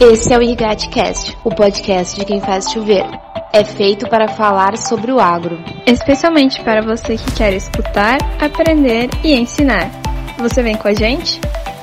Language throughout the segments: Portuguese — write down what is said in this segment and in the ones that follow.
Esse é o IrrigateCast, o podcast de quem faz chover. É feito para falar sobre o agro, especialmente para você que quer escutar, aprender e ensinar. Você vem com a gente?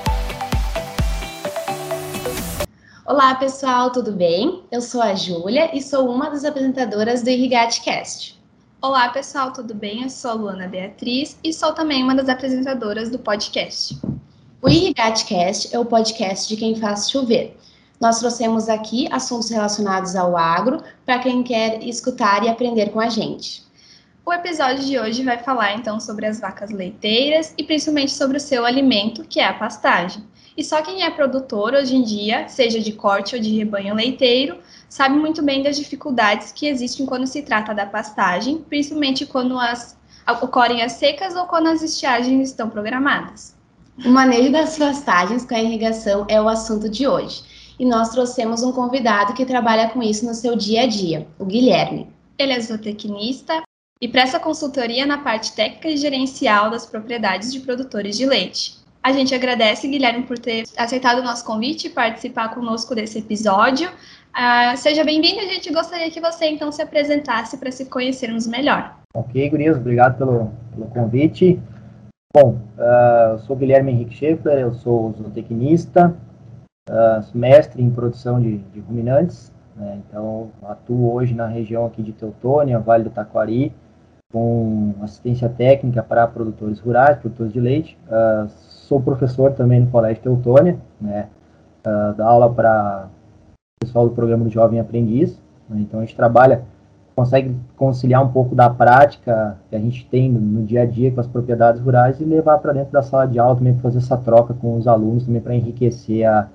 Olá pessoal, tudo bem? Eu sou a Júlia e sou uma das apresentadoras do IrrigateCast. Olá pessoal, tudo bem? Eu sou a Luana Beatriz e sou também uma das apresentadoras do podcast. O IrrigateCast é o podcast de quem faz chover. Nós trouxemos aqui assuntos relacionados ao agro para quem quer escutar e aprender com a gente. O episódio de hoje vai falar então sobre as vacas leiteiras e principalmente sobre o seu alimento, que é a pastagem. E só quem é produtor hoje em dia, seja de corte ou de rebanho leiteiro, sabe muito bem das dificuldades que existem quando se trata da pastagem, principalmente quando ocorrem as secas ou quando as estiagens estão programadas. O manejo das pastagens com a irrigação é o assunto de hoje. E nós trouxemos um convidado que trabalha com isso no seu dia a dia, o Guilherme. Ele é zootecnista e presta consultoria na parte técnica e gerencial das propriedades de produtores de leite. A gente agradece, Guilherme, por ter aceitado o nosso convite e participar conosco desse episódio. Seja bem-vindo, a gente gostaria que você então se apresentasse para se conhecermos melhor. Ok, gurias, obrigado pelo convite. Bom, eu sou Guilherme Henrique Schaeffler, eu sou zootecnista, mestre em produção de ruminantes, né? Então atuo hoje na região aqui de Teutônia, Vale do Taquari, com assistência técnica para produtores rurais, produtores de leite. Sou professor também no Colégio Teutônia, né? Dou aula para o pessoal do programa do Jovem Aprendiz, né? Então a gente consegue conciliar um pouco da prática que a gente tem no dia a dia com as propriedades rurais e levar para dentro da sala de aula também para fazer essa troca com os alunos, também para enriquecer a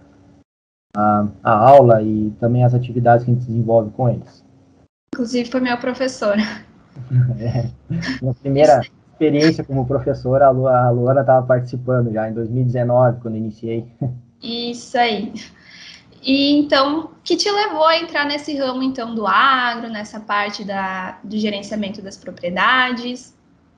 aula e também as atividades que a gente desenvolve com eles. Inclusive foi meu professor. Minha primeira experiência como professora, a Luana estava participando já em 2019, quando iniciei. Isso aí. E então, o que te levou a entrar nesse ramo então do agro, nessa parte do gerenciamento das propriedades?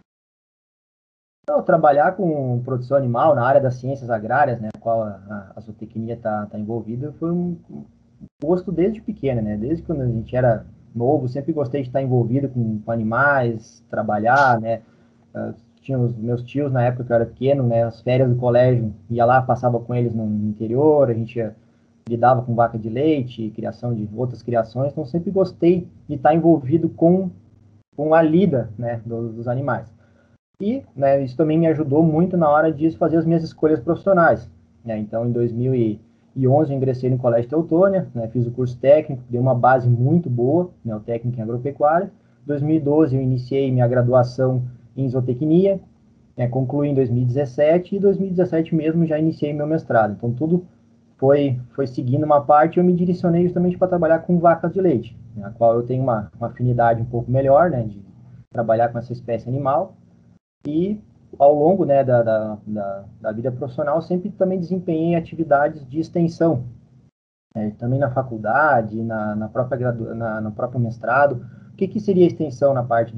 Então, trabalhar com produção animal na área das ciências agrárias, né, a qual a zootecnia está envolvida, foi um gosto desde pequeno, né? Desde quando a gente era novo, sempre gostei de estar envolvido com animais, trabalhar, né? Tinha os meus tios na época que eu era pequeno, né? As férias do colégio, ia lá, passava com eles no interior, a gente lidava com vaca de leite, criação de outras criações, então sempre gostei de estar envolvido com a lida, né, dos animais. E, né, isso também me ajudou muito na hora de fazer as minhas escolhas profissionais, né? Então, em 2011, eu ingressei no Colégio Teutônia, né, fiz o curso técnico, dei uma base muito boa, né, o técnico em agropecuária. Em 2012, eu iniciei minha graduação em zootecnia, né, concluí em 2017, e em 2017 mesmo já iniciei meu mestrado. Então, tudo foi seguindo uma parte, e eu me direcionei justamente para trabalhar com vacas de leite, né, a qual eu tenho uma afinidade um pouco melhor, né, de trabalhar com essa espécie animal. E ao longo, né, da vida profissional, sempre também desempenhei atividades de extensão, né, também na faculdade, no próprio mestrado. O que seria extensão na parte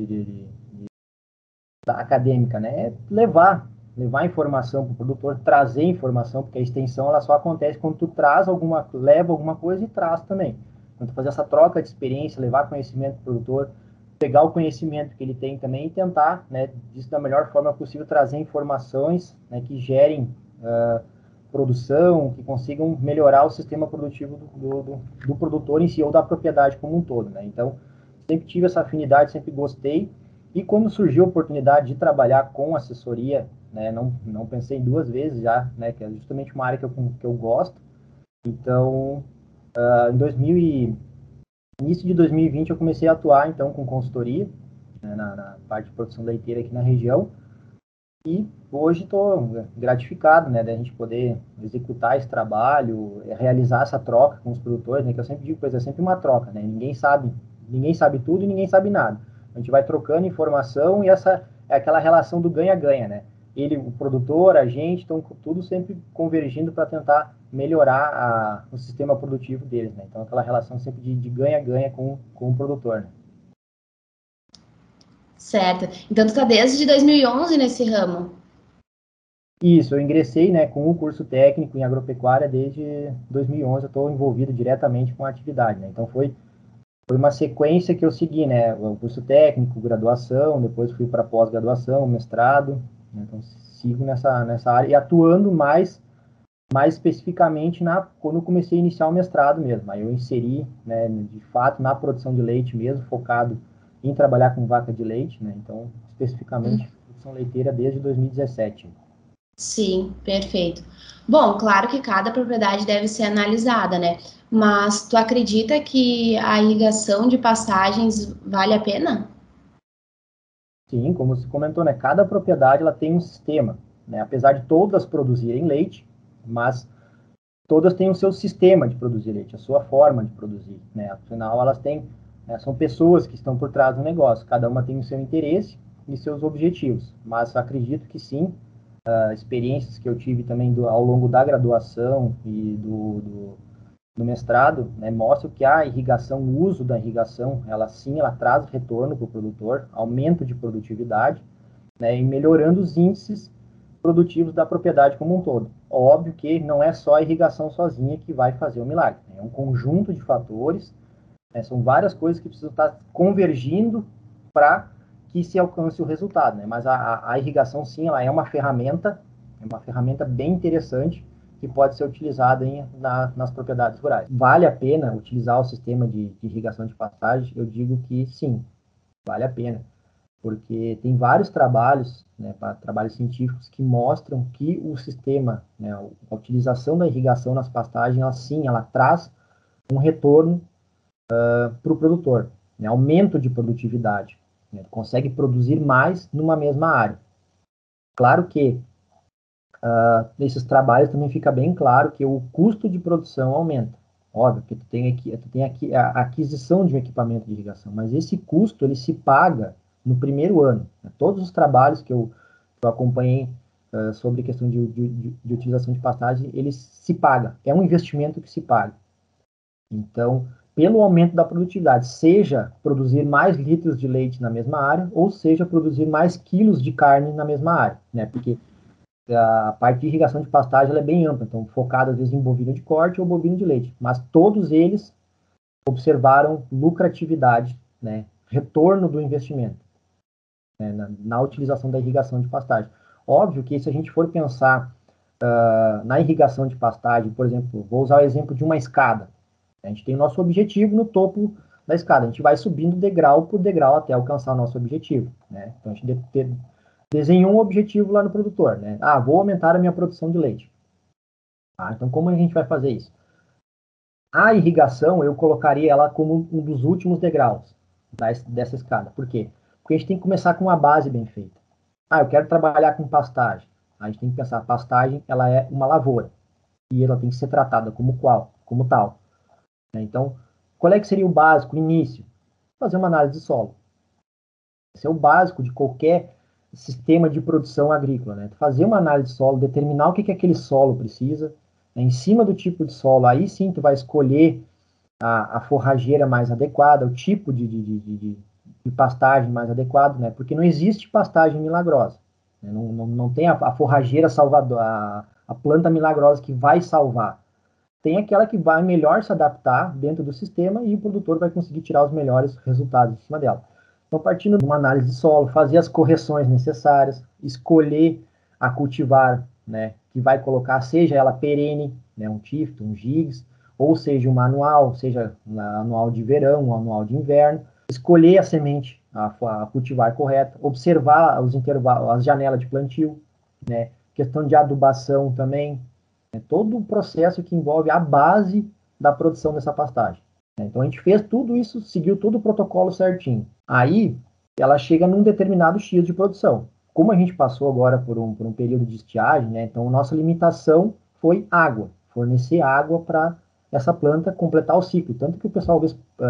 da acadêmica, né? É levar informação para o produtor, trazer informação, porque a extensão ela só acontece quando tu leva alguma coisa e traz também. Então, tu fazer essa troca de experiência, levar conhecimento para o produtor, pegar o conhecimento que ele tem também e tentar, né, disso da melhor forma possível, trazer informações, né, que gerem produção, que consigam melhorar o sistema produtivo do produtor em si ou da propriedade como um todo, né? Então, sempre tive essa afinidade, sempre gostei. E quando surgiu a oportunidade de trabalhar com assessoria, né, não pensei duas vezes já, né, que é justamente uma área que eu gosto. Então, início de 2020 eu comecei a atuar então com consultoria, né, na parte de produção leiteira aqui na região, e hoje estou gratificado, né, da gente poder executar esse trabalho, realizar essa troca com os produtores, né, que eu sempre digo, é sempre uma troca, né, ninguém sabe tudo e ninguém sabe nada. A gente vai trocando informação e essa é aquela relação do ganha-ganha, né? Ele, o produtor, a gente, estão tudo sempre convergindo para tentar melhorar o sistema produtivo deles, né? Então, aquela relação sempre de ganha-ganha com o produtor, né? Certo. Então, tu tá desde 2011 nesse ramo? Isso, eu ingressei, né, com um curso técnico em agropecuária desde 2011, eu estou envolvido diretamente com a atividade, né, então foi uma sequência que eu segui, né, o curso técnico, graduação, depois fui para pós-graduação, mestrado, né, então sigo nessa área e atuando mais especificamente quando eu comecei a iniciar o mestrado mesmo, aí eu inseri, né, de fato, na produção de leite mesmo, focado em trabalhar com vaca de leite, né, então, especificamente, produção leiteira desde 2017. Sim, perfeito. Bom, claro que cada propriedade deve ser analisada, né? Mas tu acredita que a irrigação de pastagens vale a pena? Sim, como você comentou, né, cada propriedade ela tem um sistema, né, apesar de todas produzirem leite, mas todas têm o seu sistema de produzir leite, a sua forma de produzir, né, afinal elas têm, né, são pessoas que estão por trás do negócio, cada uma tem o seu interesse e seus objetivos, mas acredito que sim, experiências que eu tive também ao longo da graduação e do mestrado, né, mostram que a irrigação, o uso da irrigação, ela traz retorno para o produtor, aumento de produtividade, né, e melhorando os índices produtivos da propriedade como um todo. Óbvio que não é só a irrigação sozinha que vai fazer o milagre, né, é um conjunto de fatores, né, são várias coisas que precisam estar convergindo para que se alcance o resultado, né? Mas a irrigação, sim, ela é uma ferramenta bem interessante que pode ser utilizada nas propriedades rurais. Vale a pena utilizar o sistema de irrigação de pastagem? Eu digo que sim, vale a pena, porque tem vários trabalhos, né, trabalhos científicos que mostram que o sistema, né, a utilização da irrigação nas pastagens, ela traz um retorno para o produtor, né, aumento de produtividade, né, consegue produzir mais numa mesma área. Claro que nesses trabalhos também fica bem claro que o custo de produção aumenta. Óbvio que tu tem aqui a aquisição de um equipamento de irrigação, mas esse custo ele se paga no primeiro ano. Né? Todos os trabalhos que eu acompanhei sobre questão de utilização de pastagem, ele se paga. É um investimento que se paga. Então, pelo aumento da produtividade, seja produzir mais litros de leite na mesma área, ou seja produzir mais quilos de carne na mesma área, né? Porque a parte de irrigação de pastagem ela é bem ampla, então focada às vezes em bovino de corte ou bovino de leite, mas todos eles observaram lucratividade, né, retorno do investimento, né, na utilização da irrigação de pastagem. Óbvio que se a gente for pensar na irrigação de pastagem, por exemplo, vou usar o exemplo de uma escada. A gente tem o nosso objetivo no topo da escada, a gente vai subindo degrau por degrau até alcançar o nosso objetivo, né? Então a gente desenhou um objetivo lá no produtor, né? Ah, vou aumentar a minha produção de leite. Ah, então como a gente vai fazer isso? A irrigação, eu colocaria ela como um dos últimos degraus dessa escada. Por quê? Porque a gente tem que começar com uma base bem feita. Ah, eu quero trabalhar com pastagem. A gente tem que pensar, a pastagem, ela é uma lavoura. E ela tem que ser tratada como tal. Então, qual é que seria o básico, o início? Fazer uma análise de solo. Esse é o básico de qualquer sistema de produção agrícola, né? Fazer uma análise de solo, determinar o que aquele solo precisa, né? Em cima do tipo de solo, aí sim tu vai escolher a forrageira mais adequada, o tipo de pastagem mais adequado, né? Porque não existe pastagem milagrosa, né? Não tem a forrageira salvadora, a planta milagrosa que vai salvar. Tem aquela que vai melhor se adaptar dentro do sistema e o produtor vai conseguir tirar os melhores resultados em cima dela. Então, partindo de uma análise de solo, fazer as correções necessárias, escolher a cultivar, né, que vai colocar, seja ela perene, né, um tifto, um gigs, ou seja uma anual, seja anual de verão, anual de inverno, escolher a semente, a cultivar correta, observar os intervalos, as janelas de plantio, né, questão de adubação também, né, todo o processo que envolve a base da produção dessa pastagem. Então a gente fez tudo isso, seguiu todo o protocolo certinho. Aí ela chega num determinado X de produção. Como a gente passou agora por um período de estiagem, né, então a nossa limitação foi água, fornecer água para essa planta completar o ciclo. Tanto que o pessoal,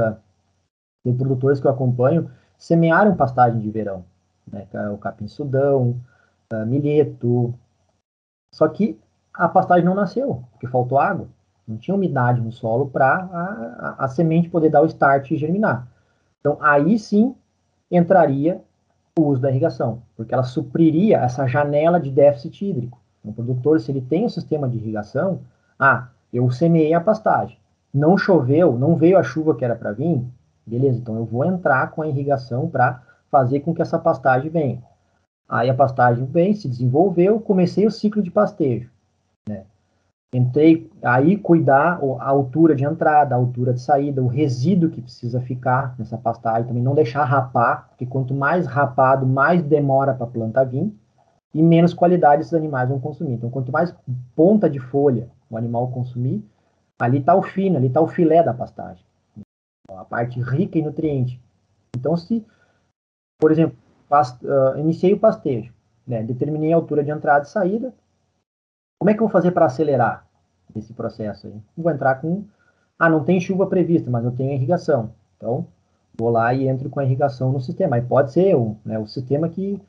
tem produtores que eu acompanho, semearam pastagem de verão, né, o capim-sudão, milheto. Só que a pastagem não nasceu, porque faltou água. Não tinha umidade no solo para a semente poder dar o start e germinar. Então, aí sim entraria o uso da irrigação, porque ela supriria essa janela de déficit hídrico. O produtor, se ele tem um sistema de irrigação, eu semeei a pastagem, não choveu, não veio a chuva que era para vir, beleza, então eu vou entrar com a irrigação para fazer com que essa pastagem venha. Aí a pastagem vem, se desenvolveu, comecei o ciclo de pastejo, né? Entrei, aí cuidar a altura de entrada, a altura de saída, o resíduo que precisa ficar nessa pastagem, também não deixar rapar, porque quanto mais rapado, mais demora para a planta vir, e menos qualidade esses animais vão consumir. Então, quanto mais ponta de folha o animal consumir, ali está o fino, ali está o filé da pastagem, a parte rica em nutriente. Então, se, por exemplo, iniciei o pastejo, né, determinei a altura de entrada e saída, como é que eu vou fazer para acelerar esse processo aí? Vou entrar com, não tem chuva prevista, mas eu tenho irrigação. Então, vou lá e entro com a irrigação no sistema. Aí pode ser o sistema que,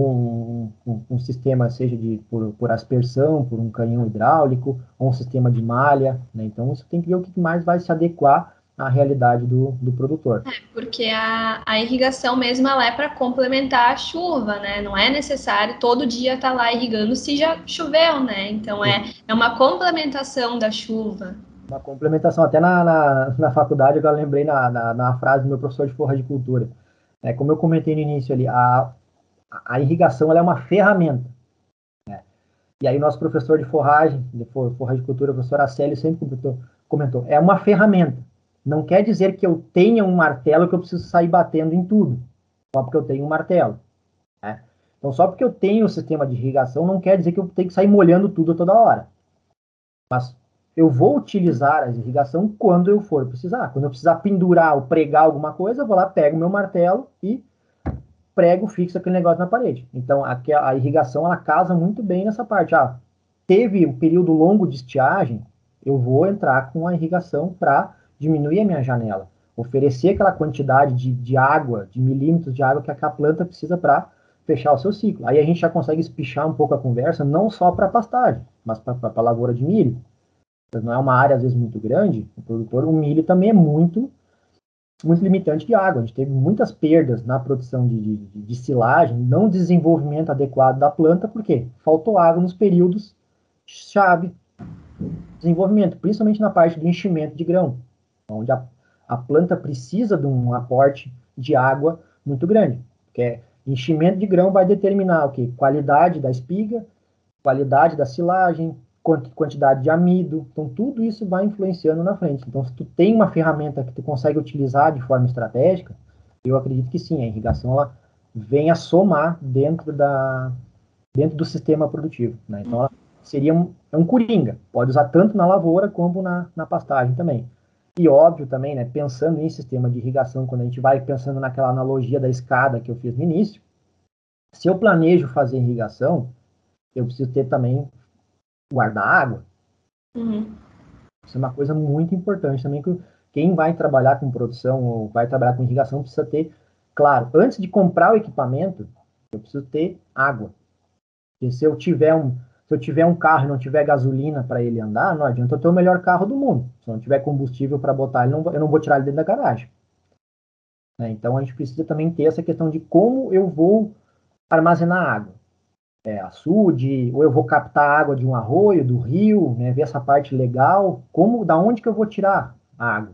ou um sistema seja por aspersão, por um canhão hidráulico, ou um sistema de malha, né? Então, isso tem que ver o que mais vai se adequar à realidade do produtor. Porque a irrigação mesmo ela é para complementar a chuva, né? Não é necessário todo dia estar lá irrigando se já choveu, né? Então, é uma complementação da chuva. Uma complementação, até na faculdade, eu lembrei na frase do meu professor de forragicultura. Como eu comentei no início ali, a irrigação ela é uma ferramenta. Né? E aí o nosso professor de forragicultura, o professor Acélio, sempre comentou, é uma ferramenta. Não quer dizer que eu tenha um martelo que eu preciso sair batendo em tudo, só porque eu tenho um martelo. Né? Então, só porque eu tenho o sistema de irrigação, não quer dizer que eu tenho que sair molhando tudo toda hora. Mas eu vou utilizar a irrigação quando eu for precisar. Quando eu precisar pendurar ou pregar alguma coisa, eu vou lá, pego o meu martelo e prego, fixo aquele negócio na parede. Então, a irrigação, ela casa muito bem nessa parte. Teve um período longo de estiagem, eu vou entrar com a irrigação para diminuir a minha janela. Oferecer aquela quantidade de água, de milímetros de água que a planta precisa para fechar o seu ciclo. Aí a gente já consegue espichar um pouco a conversa, não só para pastagem, mas para a lavoura de milho. Não é uma área, às vezes, muito grande, o milho também é muito limitante de água. A gente teve muitas perdas na produção de silagem, não desenvolvimento adequado da planta, porque faltou água nos períodos chave de desenvolvimento, principalmente na parte do enchimento de grão, onde a planta precisa de um aporte de água muito grande, porque enchimento de grão vai determinar o quê? Qualidade da espiga, qualidade da silagem, quantidade de amido, então tudo isso vai influenciando na frente. Então, se tu tem uma ferramenta que tu consegue utilizar de forma estratégica, eu acredito que sim, a irrigação ela vem a somar dentro do sistema produtivo, né? Então, ela seria um coringa, pode usar tanto na lavoura como na pastagem também. E óbvio também, né, pensando em sistema de irrigação, quando a gente vai pensando naquela analogia da escada que eu fiz no início, se eu planejo fazer irrigação, eu preciso ter também guardar água. Isso é uma coisa muito importante também, que quem vai trabalhar com produção ou vai trabalhar com irrigação precisa ter, claro, antes de comprar o equipamento, eu preciso ter água. Porque se eu tiver um carro e não tiver gasolina para ele andar, não adianta eu ter o melhor carro do mundo. Se não tiver combustível para botar, eu não vou tirar ele dentro da garagem. Né? Então a gente precisa também ter essa questão de como eu vou armazenar água. Açude, ou eu vou captar água de um arroio, do rio, né, ver essa parte legal, da onde que eu vou tirar a água.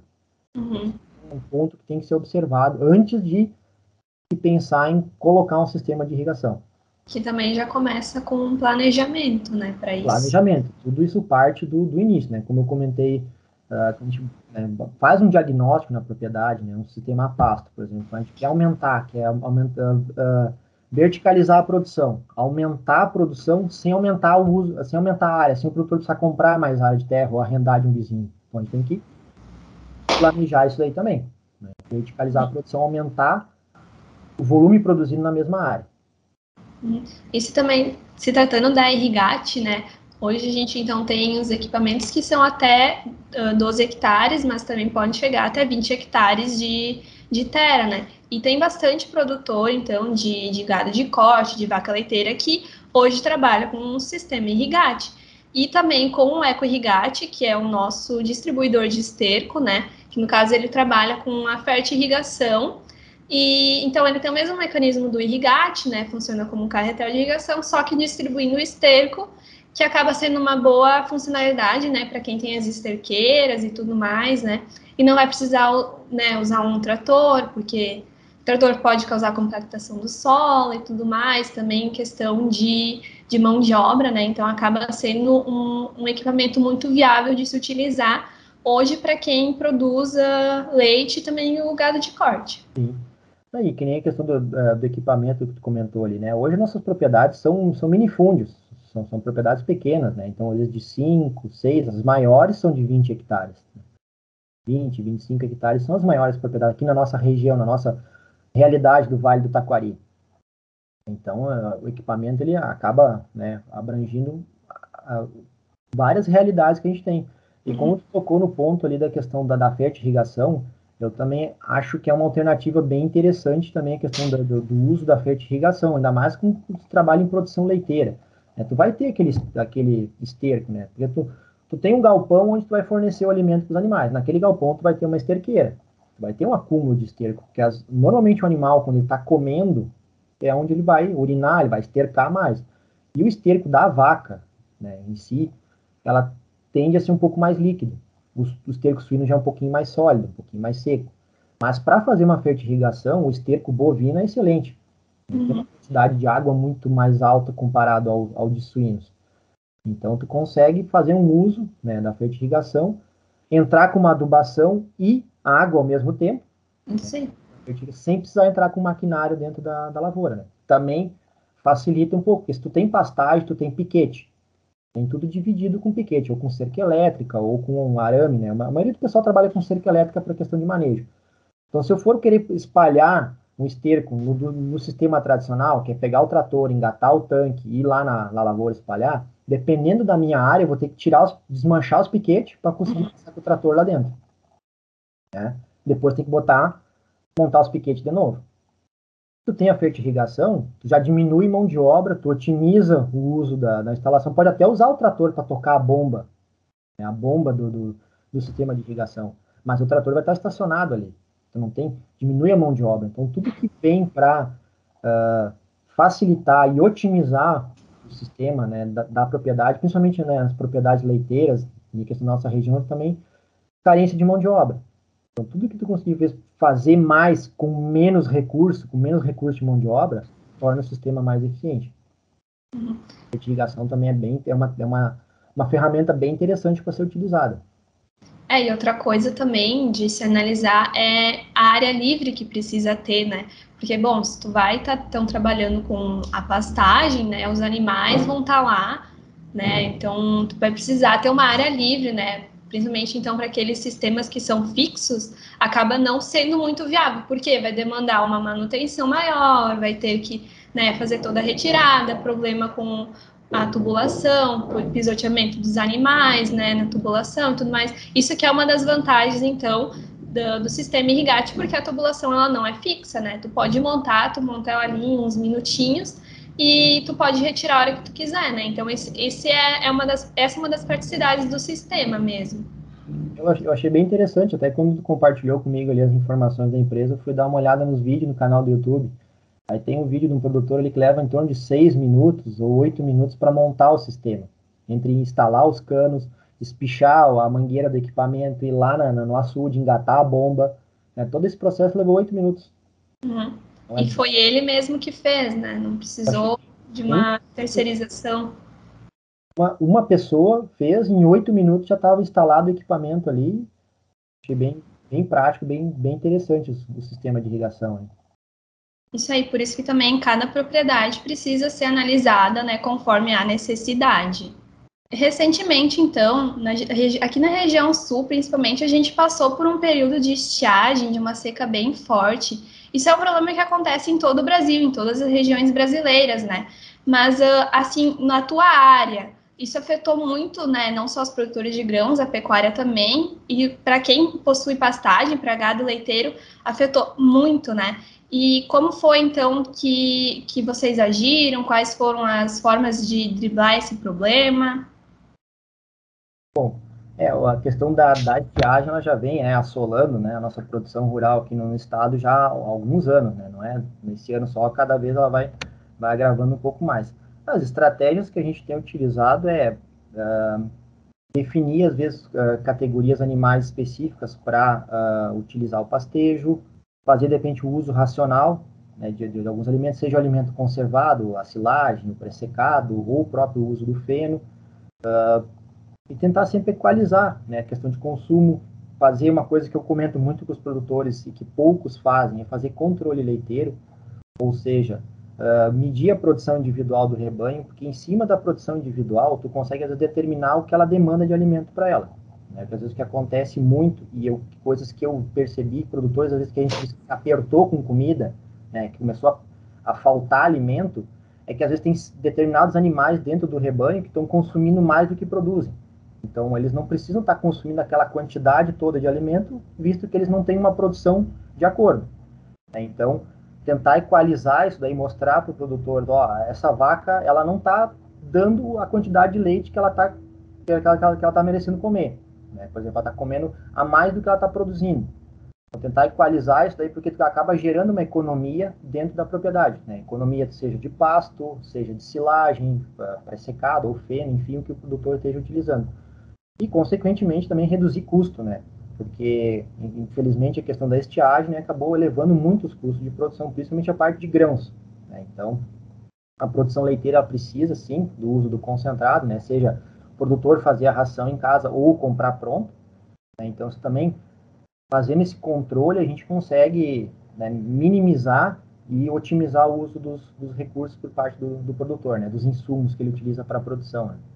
É um ponto que tem que ser observado antes de pensar em colocar um sistema de irrigação. Que também já começa com um planejamento, né, para isso. Planejamento, tudo isso parte do início, né, como eu comentei, a gente faz um diagnóstico na propriedade, né, um sistema a pasto, por exemplo, a gente quer aumentar verticalizar a produção, aumentar a produção sem aumentar o uso, sem aumentar a área, sem o produtor precisar comprar mais área de terra ou arrendar de um vizinho. Então a gente tem que planejar isso daí também. Né? Verticalizar a produção, aumentar o volume produzido na mesma área. Isso também, se tratando da Irrigate, né? Hoje a gente então tem os equipamentos que são até 12 hectares, mas também pode chegar até 20 hectares de terra, né? E tem bastante produtor, então, de gado de corte, de vaca leiteira, que hoje trabalha com um sistema Irrigate. E também com o Eco Irrigate, que é o nosso distribuidor de esterco, né? Que no caso ele trabalha com a fertirrigação. E então ele tem o mesmo mecanismo do Irrigate, né? Funciona como um carretel de irrigação, só que distribuindo o esterco. que acaba sendo uma boa funcionalidade, né, para quem tem as esterqueiras e tudo mais, né, e não vai precisar, né, usar um trator, porque o trator pode causar compactação do solo e tudo mais, também questão de mão de obra, né, então acaba sendo um equipamento muito viável de se utilizar hoje para quem produz leite e também o gado de corte. Sim. Aí, que nem a questão do equipamento que tu comentou ali, né? Hoje nossas propriedades são minifúndios, são propriedades pequenas, né? Então, às vezes de 5, 6, as maiores são de 20 hectares. 20, 25 hectares são as maiores propriedades aqui na nossa região, na nossa realidade do Vale do Taquari. Então, o equipamento ele acaba, né, abrangindo várias realidades que a gente tem. E como tu tocou no ponto ali da questão da fertirrigação, eu também acho que é uma alternativa bem interessante também a questão do uso da fertirrigação, ainda mais com o trabalho em produção leiteira. Né? Tu vai ter aquele esterco, né? Porque tu tem um galpão onde tu vai fornecer o alimento para os animais. Naquele galpão tu vai ter uma esterqueira. Tu vai ter um acúmulo de esterco, porque normalmente o animal, quando ele está comendo, é onde ele vai urinar, ele vai estercar mais. E o esterco da vaca, né, em si, ela tende a ser um pouco mais líquido. O esterco suíno já é um pouquinho mais sólido, um pouquinho mais seco. Mas para fazer uma fertirrigação, o esterco bovino é excelente. Tem uma quantidade de água muito mais alta comparado ao de suínos. Então, tu consegue fazer um uso, né, da fertirrigação, entrar com uma adubação e água ao mesmo tempo. Sim. Sem precisar entrar com maquinário dentro da lavoura. Né? Também facilita um pouco, porque se tu tem pastagem, tu tem piquete. Tem tudo dividido com piquete, ou com cerca elétrica, ou com um arame, né? A maioria do pessoal trabalha com cerca elétrica para questão de manejo. Então, se eu for querer espalhar um esterco no sistema tradicional, que é pegar o trator, engatar o tanque e ir lá na lavoura espalhar, dependendo da minha área, eu vou ter que desmanchar os piquetes para conseguir passar com o trator lá dentro. Né? Depois tem que montar os piquetes de novo. Tu tem a fertirrigação, tu já diminui mão de obra, tu otimiza o uso da instalação, pode até usar o trator para tocar a bomba, né, a bomba do sistema de irrigação, mas o trator vai estar estacionado ali, tu não tem, diminui a mão de obra, então tudo que vem para facilitar e otimizar o sistema, né, da propriedade, principalmente, né, as propriedades leiteiras, e que na nossa região também, carência de mão de obra. Então, tudo que tu conseguir fazer mais com menos recurso de mão de obra, torna o sistema mais eficiente. A fertirrigação também é uma ferramenta bem interessante para ser utilizada. E outra coisa também de se analisar é a área livre que precisa ter, né? Porque, bom, se tu vai tão trabalhando com a pastagem, né? Os animais vão estar lá, né? Então, tu vai precisar ter uma área livre, né? Principalmente, então, para aqueles sistemas que são fixos, acaba não sendo muito viável, porque vai demandar uma manutenção maior, vai ter que, né, fazer toda a retirada, problema com a tubulação, o pisoteamento dos animais, né, na tubulação e tudo mais. Isso que é uma das vantagens, então, do sistema irrigate, porque a tubulação, ela não é fixa, né? Tu pode montar, tu monta ela ali em uns minutinhos, e tu pode retirar a hora que tu quiser, né? Então, essa é uma das praticidades do sistema mesmo. Eu achei bem interessante, até quando tu compartilhou comigo ali as informações da empresa, eu fui dar uma olhada nos vídeos no canal do YouTube. Aí tem um vídeo de um produtor ali que leva em torno de 6 minutos ou 8 minutos para montar o sistema. Entre instalar os canos, espichar a mangueira do equipamento, ir lá no açude, engatar a bomba. Né? Todo esse processo levou 8 minutos. Então, e foi ele mesmo que fez, né? Não precisou de uma terceirização. Uma pessoa fez, em 8 minutos já estava instalado o equipamento ali. Achei bem prático, bem interessante o sistema de irrigação. Hein? Isso aí, por isso que também cada propriedade precisa ser analisada, né, conforme a necessidade. Recentemente, então, aqui na região sul, principalmente, a gente passou por um período de estiagem, de uma seca bem forte. Isso é um problema que acontece em todo o Brasil, em todas as regiões brasileiras, né? Mas, assim, na tua área, isso afetou muito, né? Não só os produtores de grãos, a pecuária também. E para quem possui pastagem, para gado leiteiro, afetou muito, né? E como foi, então, que vocês agiram? Quais foram as formas de driblar esse problema? Bom, a questão da estiagem, ela já vem assolando, né, a nossa produção rural aqui no estado já há alguns anos, né, não é nesse ano só, cada vez ela vai agravando um pouco mais. As estratégias que a gente tem utilizado é definir, às vezes, categorias animais específicas para utilizar o pastejo, fazer, de repente, o uso racional, né, de alguns alimentos, seja o alimento conservado, a silagem, o pré-secado, ou o próprio uso do feno, e tentar sempre equalizar, né, a questão de consumo, fazer uma coisa que eu comento muito com os produtores e que poucos fazem, é fazer controle leiteiro, ou seja, medir a produção individual do rebanho, porque em cima da produção individual, tu consegue às vezes, determinar o que ela demanda de alimento para ela. Né? Porque às vezes o que acontece muito, coisas que eu percebi, produtores, às vezes que a gente apertou com comida, né, que começou a faltar alimento, é que às vezes tem determinados animais dentro do rebanho que estão consumindo mais do que produzem. Então, eles não precisam estar consumindo aquela quantidade toda de alimento, visto que eles não têm uma produção de acordo. Né? Então, tentar equalizar isso daí, mostrar para o produtor, ó, essa vaca, ela não está dando a quantidade de leite que ela está merecendo comer. Né? Por exemplo, ela está comendo a mais do que ela está produzindo. Então, tentar equalizar isso daí, porque tu acaba gerando uma economia dentro da propriedade. Né? Economia seja de pasto, seja de silagem, pré-secado ou feno, enfim, o que o produtor esteja utilizando. E, consequentemente, também reduzir custo, né? Porque, infelizmente, a questão da estiagem, né, acabou elevando muito os custos de produção, principalmente a parte de grãos. Né? Então, a produção leiteira precisa, sim, do uso do concentrado, né? Seja o produtor fazer a ração em casa ou comprar pronto. Né? Então, isso também, fazendo esse controle, a gente consegue, né, minimizar e otimizar o uso dos recursos por parte do produtor, né? Dos insumos que ele utiliza para a produção. Né?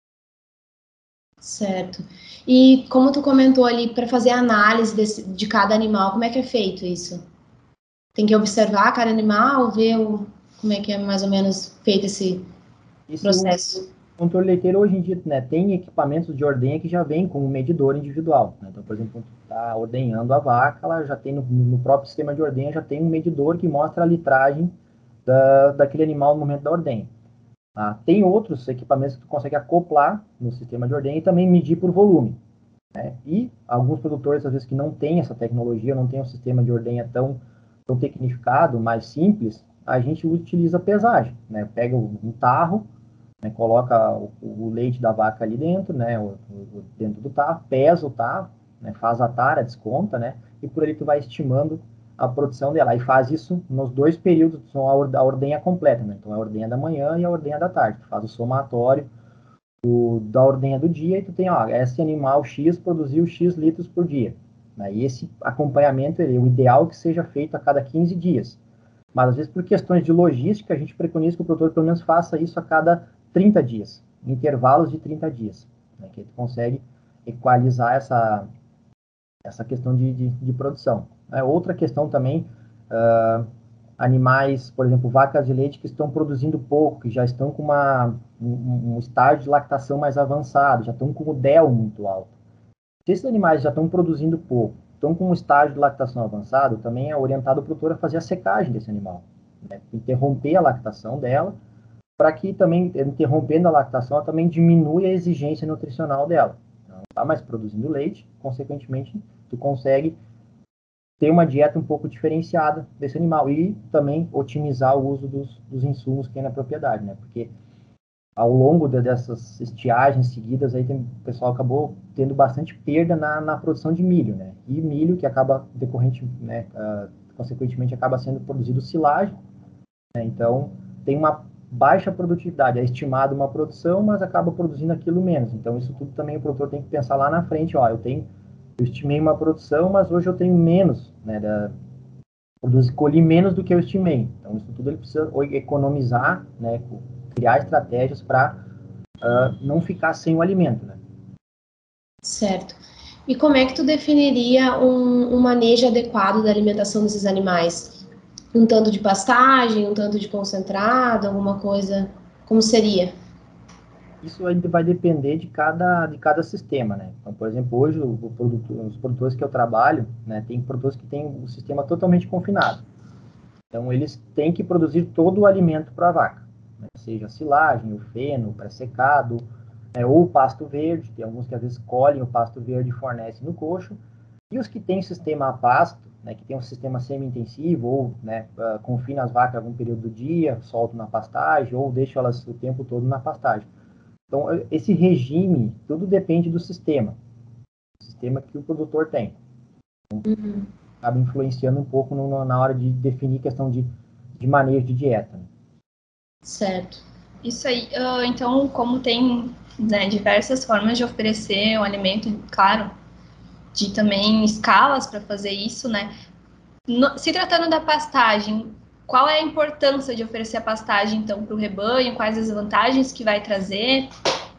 Certo. E como tu comentou ali, para fazer a análise de cada animal, como é que é feito isso? Tem que observar cada animal, ver como é que é mais ou menos feito esse processo? O controle leiteiro, hoje em dia, né, tem equipamentos de ordenha que já vem com um medidor individual. Né? Então, por exemplo, quando tu está ordenhando a vaca, ela já tem no próprio sistema de ordenha, já tem um medidor que mostra a litragem daquele animal no momento da ordenha. Tá? Tem outros equipamentos que tu consegue acoplar no sistema de ordenha e também medir por volume. Né? E alguns produtores, às vezes, que não têm essa tecnologia, não tem um sistema de ordenha tão tecnificado, mais simples, a gente utiliza pesagem. Né? Pega um tarro, né? Coloca o leite da vaca ali dentro, né? Dentro do tarro, pesa o tarro, né? Faz a tara, desconta, né? E por ali tu vai estimando a produção dela. E faz isso nos dois períodos, são a ordenha completa, né? Então, a ordenha da manhã e a ordenha da tarde. Tu faz o somatório da ordenha do dia e tu tem, ó, esse animal X produziu X litros por dia. Né? E esse acompanhamento, o ideal é que seja feito a cada 15 dias. Mas, às vezes, por questões de logística, a gente preconiza que o produtor, pelo menos, faça isso a cada 30 dias, intervalos de 30 dias. Né? Que ele consegue equalizar essa questão de produção. Outra questão também, animais, por exemplo, vacas de leite que estão produzindo pouco, que já estão com um estágio de lactação mais avançado, já estão com o DEL muito alto. Se esses animais já estão produzindo pouco, estão com um estágio de lactação avançado, também é orientado o produtor a fazer a secagem desse animal. Né? Interromper a lactação dela, para que também, interrompendo a lactação, ela também diminui a exigência nutricional dela. Ela não está mais produzindo leite, consequentemente, tu consegue ter uma dieta um pouco diferenciada desse animal e também otimizar o uso dos insumos que tem na propriedade, né? Porque ao longo dessas estiagens seguidas, aí o pessoal acabou tendo bastante perda na produção de milho, né? E milho que acaba consequentemente acaba sendo produzido silagem, né? Então tem uma baixa produtividade, é estimado uma produção, mas acaba produzindo aquilo menos. Então isso tudo também o produtor tem que pensar lá na frente, ó, eu estimei uma produção, mas hoje eu tenho menos, né, colhi menos do que eu estimei. Então, isso tudo ele precisa economizar, né, criar estratégias para não ficar sem o alimento, né? Certo. E como é que tu definiria um manejo adequado da alimentação desses animais? Um tanto de pastagem, um tanto de concentrado, alguma coisa? Como seria? Isso vai depender de cada sistema, né? Então, por exemplo, hoje os produtores que eu trabalho, né, tem produtores que têm um sistema totalmente confinado. Então, eles têm que produzir todo o alimento para a vaca, né? Seja a silagem, o feno, o pré-secado, ou o pasto verde. Tem alguns que às vezes colhem o pasto verde e fornecem no coxo. E os que têm sistema a pasto, né, que tem um sistema semi-intensivo, ou, né, confina as vacas algum período do dia, solto na pastagem, ou deixa elas o tempo todo na pastagem. Então, esse regime, tudo depende do sistema que o produtor tem. Então, acaba influenciando um pouco na hora de definir questão de manejo de dieta. Né? Certo. Isso aí, então, como tem, né, diversas formas de oferecer o alimento, claro, de também escalas para fazer isso, né? Se tratando da pastagem, qual é a importância de oferecer a pastagem, então, para o rebanho? Quais as vantagens que vai trazer?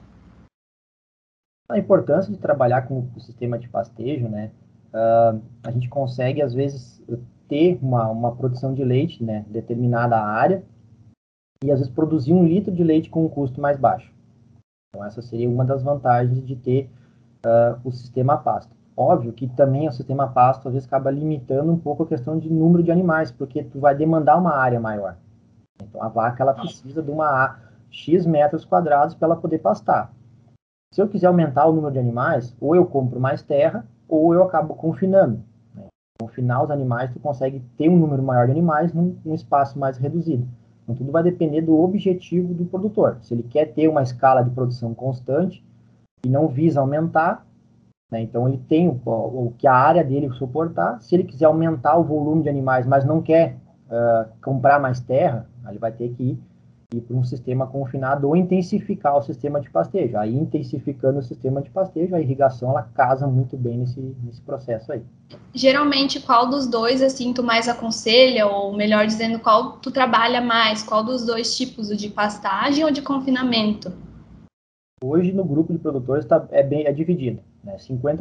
A importância de trabalhar com o sistema de pastejo, né? A gente consegue, às vezes, ter uma produção de leite, né, em determinada área, e às vezes produzir 1 litro de leite com um custo mais baixo. Então, essa seria uma das vantagens de ter o sistema pasto. Óbvio que também o sistema pasto às vezes acaba limitando um pouco a questão de número de animais, porque tu vai demandar uma área maior. Então a vaca ela precisa de uma X metros quadrados para ela poder pastar. Se eu quiser aumentar o número de animais, ou eu compro mais terra, ou eu acabo confinando. Né? Confinar os animais, tu consegue ter um número maior de animais num espaço mais reduzido. Então tudo vai depender do objetivo do produtor. Se ele quer ter uma escala de produção constante e não visa aumentar, né? Então, ele tem o que a área dele suportar. Se ele quiser aumentar o volume de animais, mas não quer comprar mais terra, ele vai ter que ir para um sistema confinado ou intensificar o sistema de pastejo. Aí, intensificando o sistema de pastejo, a irrigação ela casa muito bem nesse processo aí. Geralmente, qual dos dois, assim, tu mais aconselha, ou melhor dizendo, qual tu trabalha mais? Qual dos dois tipos, o de pastagem ou de confinamento? Hoje, no grupo de produtores, é dividido. Né?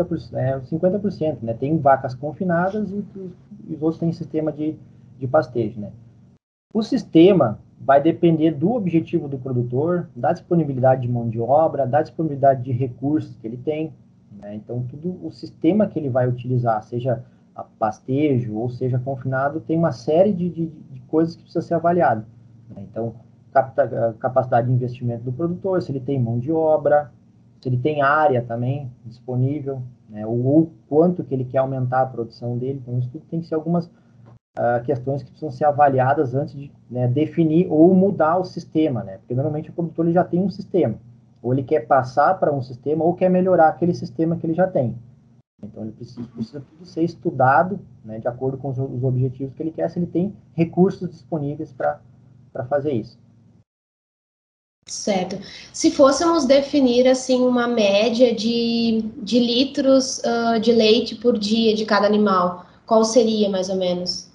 50%, né? Tem vacas confinadas e os outros têm sistema de pastejo. Né? O sistema vai depender do objetivo do produtor, da disponibilidade de mão de obra, da disponibilidade de recursos que ele tem. Né? Então, tudo o sistema que ele vai utilizar, seja a pastejo ou seja confinado, tem uma série de coisas que precisa ser avaliado. Né? Então, capacidade de investimento do produtor, se ele tem mão de obra, se ele tem área também disponível, né? ou quanto que ele quer aumentar a produção dele. Então, isso tudo tem que ser algumas questões que precisam ser avaliadas antes de, né, definir ou mudar o sistema, né? Porque normalmente o produtor ele já tem um sistema, ou ele quer passar para um sistema ou quer melhorar aquele sistema que ele já tem. Então ele precisa tudo ser estudado, né, de acordo com os objetivos que ele quer, se ele tem recursos disponíveis para fazer isso. Certo. Se fôssemos definir assim uma média de litros de leite por dia de cada animal, qual seria mais ou menos?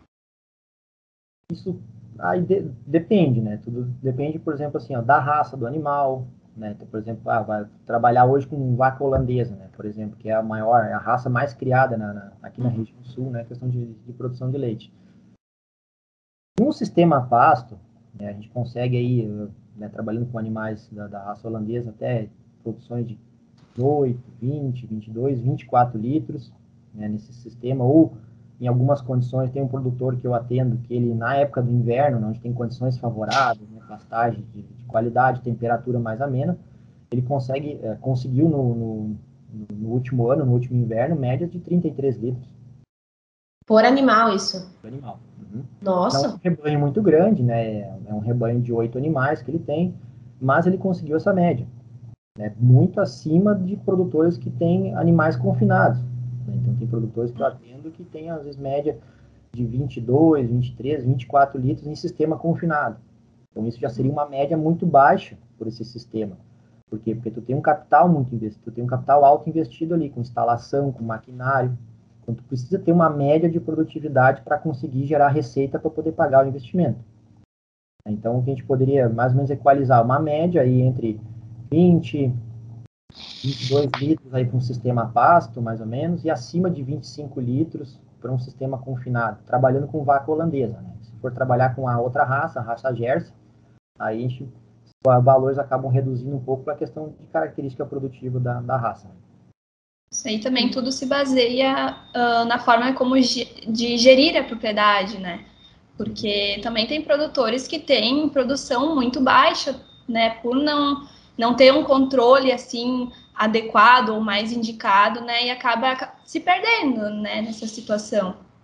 Isso aí depende, né? Tudo depende, por exemplo, assim, ó, da raça do animal, né? Então, por exemplo, vai trabalhar hoje com vaca holandesa, né? Por exemplo, que é a raça mais criada aqui na região sul, né? Questão de produção de leite. No sistema pasto, né, a gente consegue aí, né, trabalhando com animais da raça holandesa, até produções de 8, 20, 22, 24 litros, né, nesse sistema, ou em algumas condições, tem um produtor que eu atendo, que ele, na época do inverno, onde tem condições favoráveis, né, pastagem de qualidade, temperatura mais amena, ele conseguiu no último ano, no último inverno, média de 33 litros. Por animal, isso? Por animal. Uhum. Nossa! Não é um rebanho muito grande, né? É um rebanho de 8 animais que ele tem, mas ele conseguiu essa média, né? Muito acima de produtores que têm animais confinados. Né? Então, tem produtores que eu atendo que tem, às vezes, média de 22, 23, 24 litros em sistema confinado. Então, isso já seria uma média muito baixa por esse sistema. Por quê? Porque tu tem um capital muito investido, tu tem um capital alto investido ali, com instalação, com maquinário. Então, tu precisa ter uma média de produtividade para conseguir gerar receita para poder pagar o investimento. Então, a gente poderia mais ou menos equalizar uma média aí entre 20, 22 litros aí para um sistema pasto, mais ou menos, e acima de 25 litros para um sistema confinado, trabalhando com vaca holandesa. Né? Se for trabalhar com a outra raça, a raça Jersey, aí os valores acabam reduzindo um pouco a questão de característica produtiva da raça. Isso aí também tudo se baseia na forma como de gerir a propriedade, né? Porque também tem produtores que têm produção muito baixa, né? Por não ter um controle, assim, adequado ou mais indicado, né? E acaba se perdendo, né? Nessa situação.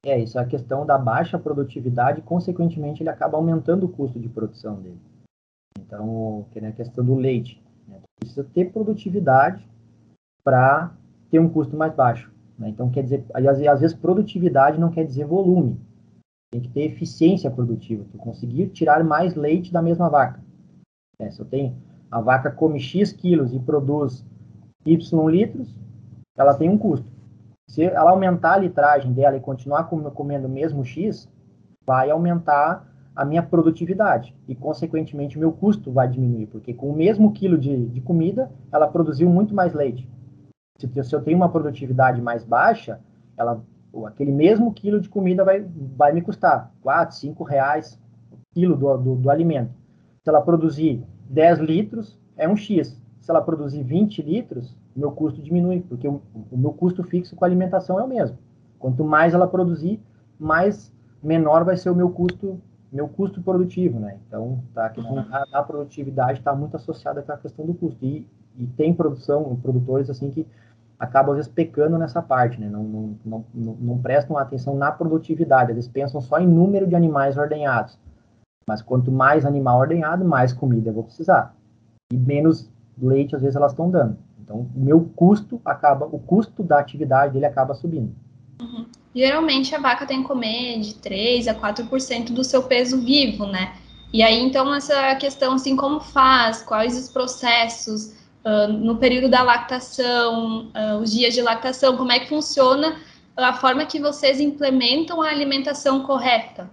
Isso é a questão da baixa produtividade e, consequentemente, ele acaba aumentando o custo de produção dele. Então, que é a questão do leite, né? Precisa ter produtividade para ter um custo mais baixo, né? Então, quer dizer, às vezes produtividade não quer dizer volume. Tem que ter eficiência produtiva, tu conseguir tirar mais leite da mesma vaca. Se eu tenho, a vaca come X quilos e produz Y litros, ela tem um custo. Se ela aumentar a litragem dela e continuar comendo o mesmo X, vai aumentar a minha produtividade e, consequentemente, o meu custo vai diminuir, porque com o mesmo quilo de comida, ela produziu muito mais leite. Se eu tenho uma produtividade mais baixa, aquele mesmo quilo de comida vai me custar 4, 5 reais o quilo do alimento. Se ela produzir 10 litros, é um X. Se ela produzir 20 litros, o meu custo diminui, porque o meu custo fixo com a alimentação é o mesmo. Quanto mais ela produzir, menor vai ser o meu custo produtivo, né? Então, a questão da produtividade está muito associada com a questão do custo. E tem produtores assim que acabam, às vezes, pecando nessa parte, né? Não prestam atenção na produtividade, eles pensam só em número de animais ordenhados. Mas quanto mais animal ordenhado, mais comida eu vou precisar. E menos leite, às vezes, elas estão dando. Então, o custo da atividade dele acaba subindo. Uhum. Geralmente, a vaca tem que comer de 3 a 4% do seu peso vivo, né? E aí, então, essa questão, assim, como faz, quais os processos, no período da lactação, os dias de lactação, como é que funciona a forma que vocês implementam a alimentação correta?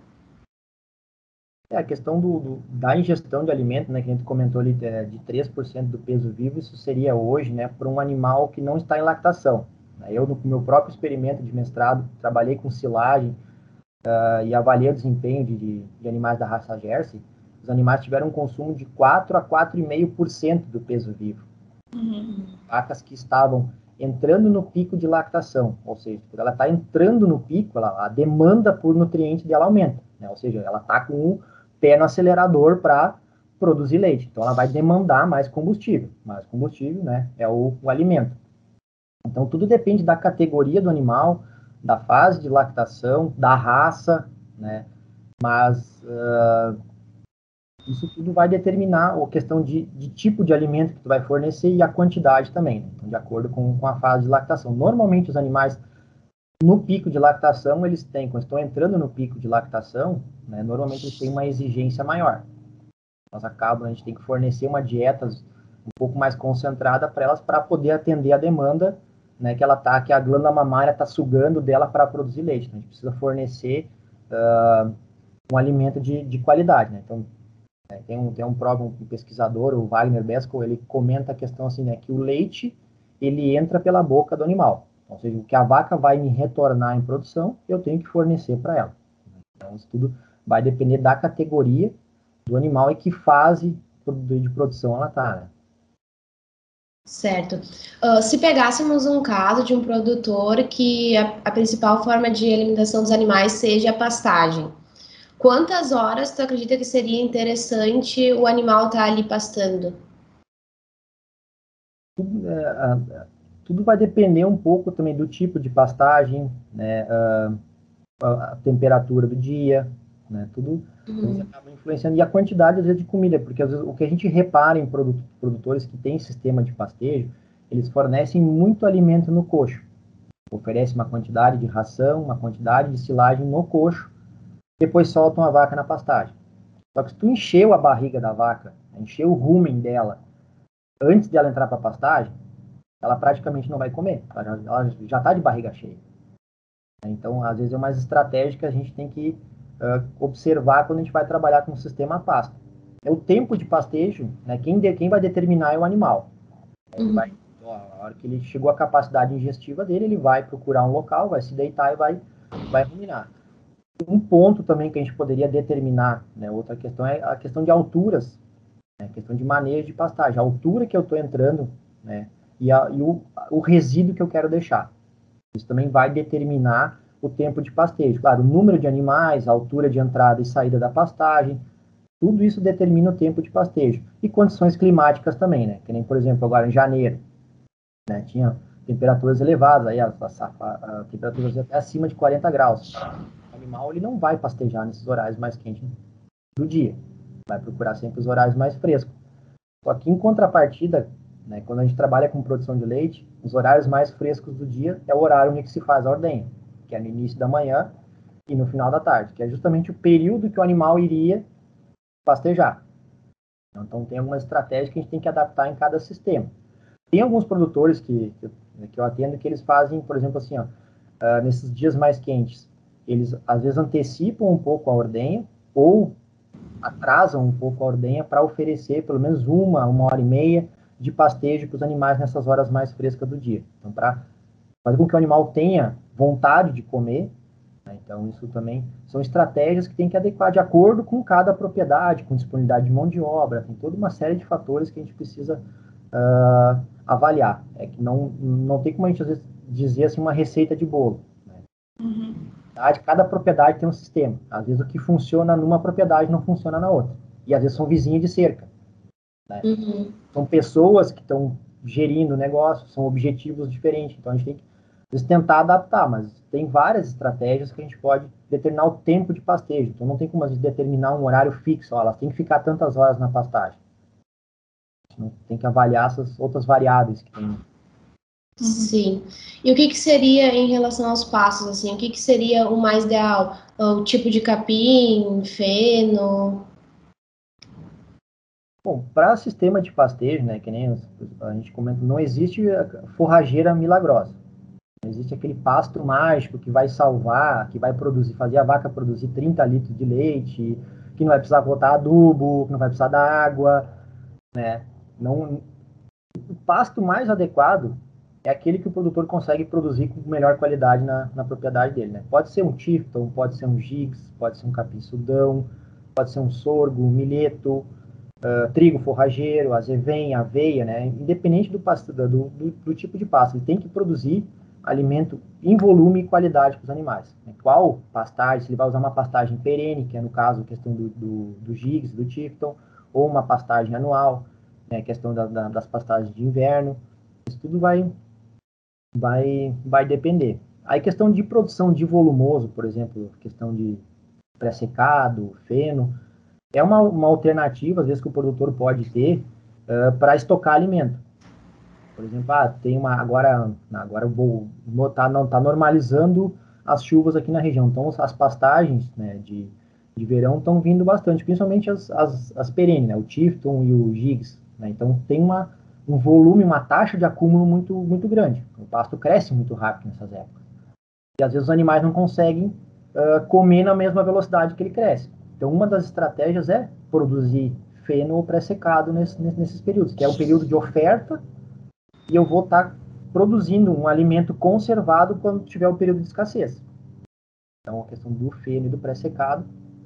A questão da ingestão de alimento, né, que a gente comentou ali, de 3% do peso vivo, isso seria hoje, né, para um animal que não está em lactação. Eu, no meu próprio experimento de mestrado, trabalhei com silagem e avaliei o desempenho de animais da raça Jersey. Os animais tiveram um consumo de 4 a 4,5% do peso vivo. Uhum. Vacas que estavam entrando no pico de lactação, ou seja, quando ela está entrando no pico, a demanda por nutriente dela aumenta, né? Ou seja, ela está com o pé no acelerador para produzir leite. Então, ela vai demandar mais combustível. Mais combustível, né, é o alimento. Então, tudo depende da categoria do animal, da fase de lactação, da raça, né? Mas isso tudo vai determinar a questão de tipo de alimento que tu vai fornecer e a quantidade também, né? Então, de acordo com a fase de lactação. Normalmente, os animais, no pico de lactação, quando estão entrando no pico de lactação, né, normalmente eles têm uma exigência maior. A gente tem que fornecer uma dieta um pouco mais concentrada para elas, para poder atender a demanda, né, que a glândula mamária está sugando dela para produzir leite. Então, a gente precisa fornecer um alimento de qualidade, né? Então, tem um pesquisador, o Wagner Beskel, ele comenta a questão assim, né, que o leite, ele entra pela boca do animal. Ou seja, o que a vaca vai me retornar em produção, eu tenho que fornecer para ela. Então, isso tudo vai depender da categoria do animal e que fase de produção ela está, né? Certo. Se pegássemos um caso de um produtor que a principal forma de alimentação dos animais seja a pastagem, quantas horas tu acredita que seria interessante o animal estar ali pastando? Tudo vai depender um pouco também do tipo de pastagem, né, a temperatura do dia, né, tudo acaba influenciando, e a quantidade, às vezes, de comida, porque às vezes, o que a gente repara em produtores que têm sistema de pastejo, eles fornecem muito alimento no coxo, oferecem uma quantidade de ração, uma quantidade de silagem no coxo, depois soltam a vaca na pastagem. Só que se tu encheu a barriga da vaca, encheu o rumen dela, antes dela entrar para a pastagem, ela praticamente não vai comer, ela já está de barriga cheia. Então, às vezes, é uma estratégia que a gente tem que observar quando a gente vai trabalhar com o sistema pasto. O tempo de pastejo, né, quem vai determinar é o animal. A hora que ele chegou à capacidade digestiva dele, ele vai procurar um local, vai se deitar e vai ruminar. Um ponto também que a gente poderia determinar, né, outra questão é a questão de alturas, né, a questão de manejo de pastagem, a altura que eu estou entrando, né, e o resíduo que eu quero deixar. Isso também vai determinar o tempo de pastejo. Claro, o número de animais, a altura de entrada e saída da pastagem, tudo isso determina o tempo de pastejo. E condições climáticas também, né? Que nem, por exemplo, agora em janeiro, né? temperaturas elevadas, aí a temperaturas até acima de 40 graus. O animal ele não vai pastejar nesses horários mais quentes do dia, vai procurar sempre os horários mais frescos. Só que em contrapartida, né, quando a gente trabalha com produção de leite, os horários mais frescos do dia é o horário onde se faz a ordenha, que é no início da manhã e no final da tarde, que é justamente o período que o animal iria pastejar. Então tem algumas estratégias que a gente tem que adaptar em cada sistema. Tem alguns produtores que eu atendo que eles fazem, por exemplo, assim, nesses dias mais quentes, eles às vezes antecipam um pouco a ordenha ou atrasam um pouco a ordenha para oferecer pelo menos uma hora e meia de pastejo para os animais nessas horas mais frescas do dia. Então, para fazer com que o animal tenha vontade de comer, né? Então isso também são estratégias que tem que adequar de acordo com cada propriedade, com disponibilidade de mão de obra, tem toda uma série de fatores que a gente precisa avaliar. É que não tem como a gente às vezes dizer assim uma receita de bolo. Né? Uhum. Cada propriedade tem um sistema. Às vezes o que funciona numa propriedade não funciona na outra. E às vezes são vizinhos de cerca. Né? Uhum. São pessoas que estão gerindo o negócio, são objetivos diferentes. Então a gente tem que às vezes, tentar adaptar, mas tem várias estratégias que a gente pode determinar o tempo de pastejo. Então não tem como a gente determinar um horário fixo. Elas têm que ficar tantas horas na pastagem. A gente tem que avaliar essas outras variáveis que tem. Sim. E o que seria em relação aos pastos, assim? O que seria o mais ideal? O tipo de capim, feno? Bom, para sistema de pastejo, né, que nem a gente comenta, não existe forrageira milagrosa. Não existe aquele pasto mágico que vai salvar, que vai produzir, fazer a vaca produzir 30 litros de leite, que não vai precisar botar adubo, que não vai precisar da água, né? Não, o pasto mais adequado é aquele que o produtor consegue produzir com melhor qualidade na propriedade dele, né? Pode ser um tifton, pode ser um gigs, pode ser um capim-sudão, pode ser um sorgo, um milheto, trigo forrageiro, azevém, aveia, né? Independente do tipo de pasto, ele tem que produzir alimento em volume e qualidade para os animais. Né? Qual pastagem, se ele vai usar uma pastagem perene, que é no caso a questão do gigs, do tifton, ou uma pastagem anual, né? A questão das pastagens de inverno, isso tudo vai depender. Aí questão de produção de volumoso, por exemplo, questão de pré-secado, feno, é uma alternativa, às vezes, que o produtor pode ter para estocar alimento. Por exemplo, agora não está normalizando as chuvas aqui na região. Então, as pastagens, né, de verão estão vindo bastante, principalmente as perenes, né, o tifton e o gigs. Né, então, tem um volume, uma taxa de acúmulo muito, muito grande. O pasto cresce muito rápido nessas épocas. E, às vezes, os animais não conseguem comer na mesma velocidade que ele cresce. Então, uma das estratégias é produzir feno ou pré-secado nesses períodos, que é o período de oferta, e eu vou estar produzindo um alimento conservado quando tiver o período de escassez. Então, a questão do feno e do pré-secado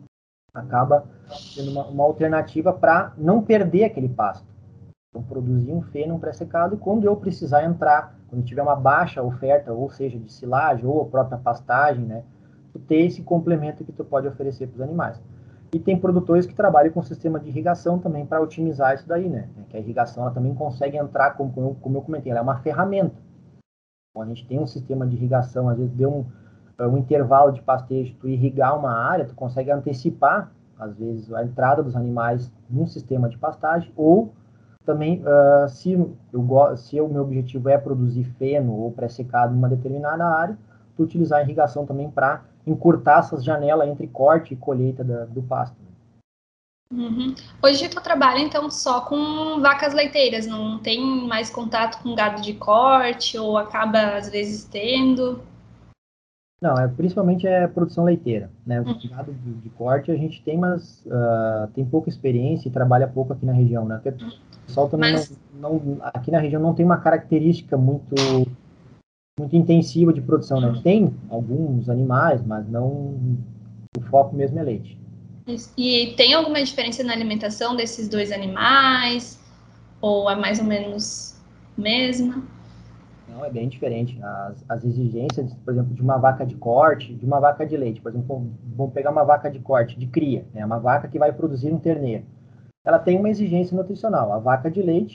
acaba sendo uma alternativa para não perder aquele pasto. Então, produzir um feno, um pré-secado, e quando eu precisar entrar, quando tiver uma baixa oferta, ou seja, de silagem, ou a própria pastagem, né, tu ter esse complemento que tu pode oferecer para os animais. E tem produtores que trabalham com sistema de irrigação também para otimizar isso daí, né? Que a irrigação ela também consegue entrar, como eu comentei, ela é uma ferramenta. Então, a gente tem um sistema de irrigação, às vezes deu um intervalo de pastejo, tu irrigar uma área, tu consegue antecipar, às vezes, a entrada dos animais num sistema de pastagem, ou também, se o meu objetivo é produzir feno ou pré-secado numa determinada área, tu utilizar a irrigação também para encurtar essas janelas entre corte e colheita do pasto. Uhum. Hoje tu trabalha, então, só com vacas leiteiras, não tem mais contato com gado de corte, ou acaba, às vezes, tendo? Não, principalmente é produção leiteira, né? O gado de corte a gente tem, mas tem pouca experiência e trabalha pouco aqui na região, né? Porque o pessoal também aqui na região não tem uma característica muito intensiva de produção, né? Tem alguns animais, mas não, o foco mesmo é leite. E tem alguma diferença na alimentação desses dois animais? Ou é mais ou menos a mesma? Não, é bem diferente. As exigências, por exemplo, de uma vaca de corte, de uma vaca de leite. Por exemplo, vamos pegar uma vaca de corte, de cria, né? Uma vaca que vai produzir um terneiro. Ela tem uma exigência nutricional. A vaca de leite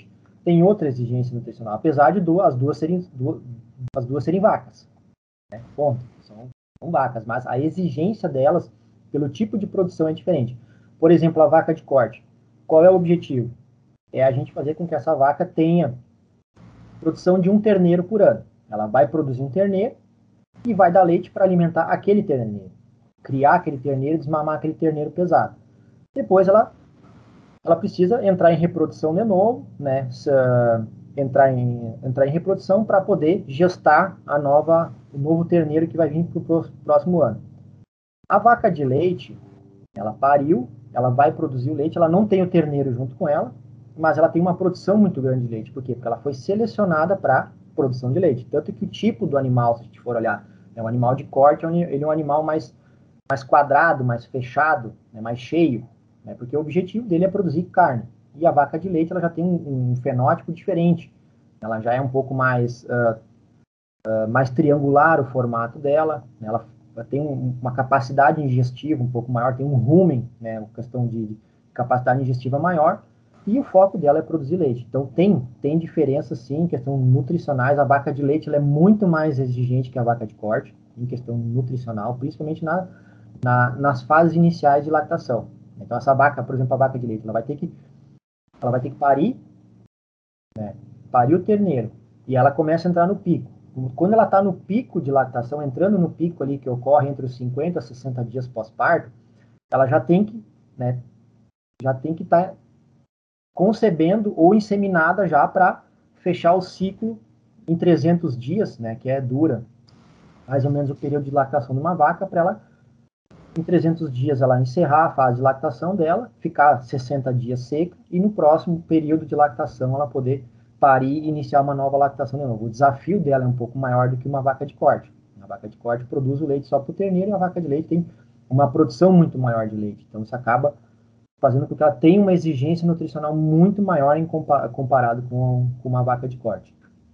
tem outra exigência nutricional, apesar de as duas serem vacas, né? Ponto. São vacas, mas a exigência delas pelo tipo de produção é diferente. Por exemplo, a vaca de corte. Qual é o objetivo? É a gente fazer com que essa vaca tenha produção de um terneiro por ano. Ela vai produzir um terneiro e vai dar leite para alimentar aquele terneiro. Criar aquele terneiro, desmamar aquele terneiro pesado. Depois ela precisa entrar em reprodução de novo, né? Entrar em reprodução para poder gestar o novo terneiro que vai vir para o próximo ano. A vaca de leite, ela pariu, ela vai produzir o leite, ela não tem o terneiro junto com ela, mas ela tem uma produção muito grande de leite. Por quê? Porque ela foi selecionada para produção de leite. Tanto que o tipo do animal, se a gente for olhar, é um animal de corte, ele é um animal mais quadrado, mais fechado, né, mais cheio, né, porque o objetivo dele é produzir carne. E a vaca de leite ela já tem um fenótipo diferente. Ela já é um pouco mais triangular o formato dela, né, ela tem uma capacidade digestiva um pouco maior, tem um rumen, né, uma questão de capacidade digestiva maior, e o foco dela é produzir leite. Então tem diferença sim em questão nutricionais. A vaca de leite ela é muito mais exigente que a vaca de corte em questão nutricional, principalmente nas fases iniciais de lactação. Então essa vaca, por exemplo, a vaca de leite, ela vai ter que parir, né, parir o terneiro, e ela começa a entrar no pico. Quando ela está no pico de lactação, entrando no pico ali que ocorre entre os 50 a 60 dias pós-parto, ela já tem que estar concebendo ou inseminada já para fechar o ciclo em 300 dias, né, que dura mais ou menos o período de lactação de uma vaca, para ela, em 300 dias, ela encerrar a fase de lactação dela, ficar 60 dias seca, e no próximo período de lactação ela poder parir e iniciar uma nova lactação de novo. O desafio dela é um pouco maior do que uma vaca de corte. A vaca de corte produz o leite só para o terneiro, e a vaca de leite tem uma produção muito maior de leite. Então isso acaba fazendo com que ela tenha uma exigência nutricional muito maior comparado com uma vaca de corte.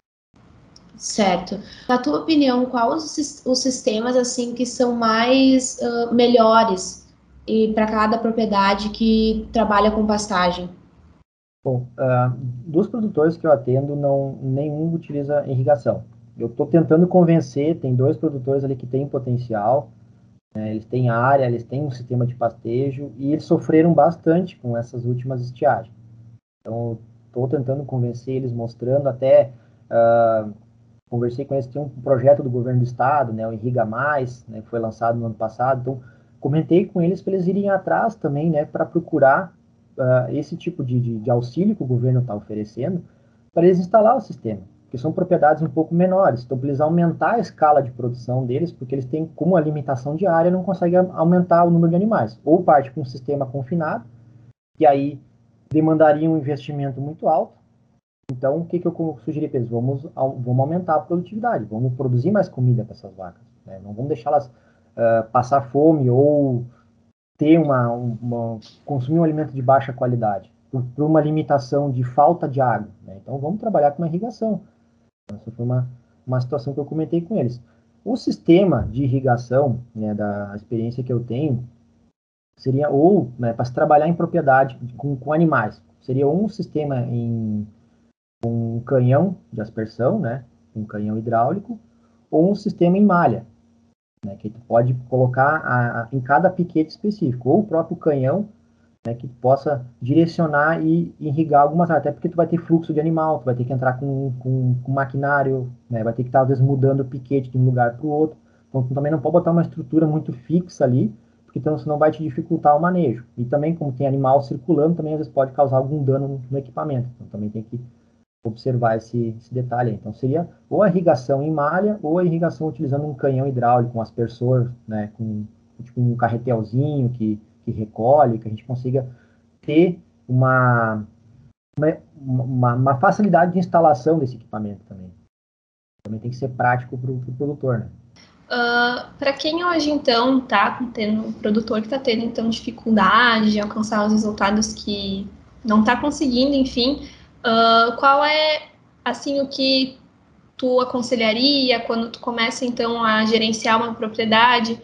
Certo. Na tua opinião, quais os sistemas assim que são mais melhores para cada propriedade que trabalha com pastagem? Bom, dos produtores que eu atendo, nenhum utiliza irrigação. Eu estou tentando convencer, tem 2 produtores ali que têm potencial, né, eles têm área, eles têm um sistema de pastejo, e eles sofreram bastante com essas últimas estiagens. Então, estou tentando convencer eles, mostrando até... conversei com eles, tem um projeto do governo do estado, né, o Irriga Mais, né, que foi lançado no ano passado. Então, comentei com eles para eles irem atrás também, né, para procurar esse tipo de auxílio que o governo está oferecendo, para eles instalar o sistema, porque são propriedades um pouco menores. Então, para eles aumentar a escala de produção deles, porque eles têm, como a limitação de área, não conseguem aumentar o número de animais. Ou parte com um sistema confinado, que aí demandaria um investimento muito alto. Então, o que eu sugeri para eles? Vamos aumentar a produtividade, vamos produzir mais comida para essas vacas, né? Não vamos deixá-las passar fome ou ter consumir um alimento de baixa qualidade, por uma limitação de falta de água, né? Então, vamos trabalhar com uma irrigação. Essa foi uma situação que eu comentei com eles. O sistema de irrigação, né, da experiência que eu tenho, seria, ou, né, para se trabalhar em propriedade com animais, seria um sistema um canhão de aspersão, né, um canhão hidráulico, ou um sistema em malha, né, que tu pode colocar em cada piquete específico, ou o próprio canhão, né, que tu possa direcionar e irrigar algumas áreas, até porque tu vai ter fluxo de animal, tu vai ter que entrar com maquinário, né, vai ter que estar, às vezes, mudando o piquete de um lugar para o outro, então tu também não pode botar uma estrutura muito fixa ali, porque então senão vai te dificultar o manejo. E também, como tem animal circulando, também às vezes pode causar algum dano no equipamento, então também tem que observar esse detalhe. Então, seria ou a irrigação em malha, ou a irrigação utilizando um canhão hidráulico, um aspersor, né, com tipo um carretelzinho que recolhe, que a gente consiga ter uma facilidade de instalação desse equipamento também. Também tem que ser prático para o produtor, né? Para quem hoje, então, está tendo um produtor que está tendo, então, dificuldade de alcançar os resultados que não está conseguindo, enfim, qual é, assim, o que tu aconselharia quando tu começa, então, a gerenciar uma propriedade?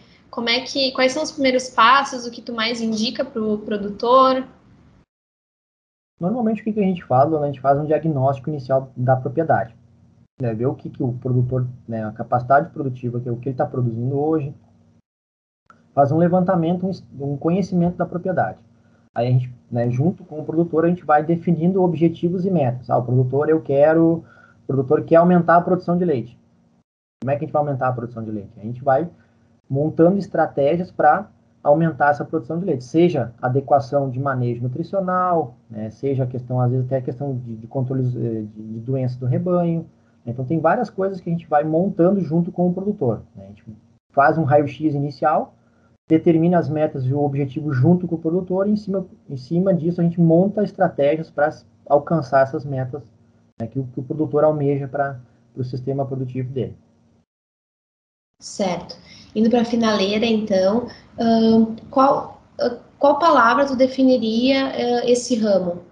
Quais são os primeiros passos, o que tu mais indica para o produtor? Normalmente, o que a gente faz? A gente faz um diagnóstico inicial da propriedade, né? Ver o que o produtor, né, a capacidade produtiva, que é o que ele está produzindo hoje, faz um levantamento, um conhecimento da propriedade. Aí a gente, né, junto com o produtor, a gente vai definindo objetivos e metas. O produtor quer aumentar a produção de leite. Como é que a gente vai aumentar a produção de leite? A gente vai montando estratégias para aumentar essa produção de leite, seja adequação de manejo nutricional, né, seja a questão, às vezes até a questão de controle de doenças do rebanho. Então tem várias coisas que a gente vai montando junto com o produtor, né? A gente faz um raio-x inicial, determina as metas e o objetivo junto com o produtor e em cima disso a gente monta estratégias para alcançar essas metas, né, que o produtor almeja para o sistema produtivo dele. Certo. Indo para a finaleira, então, qual palavra tu definiria esse ramo?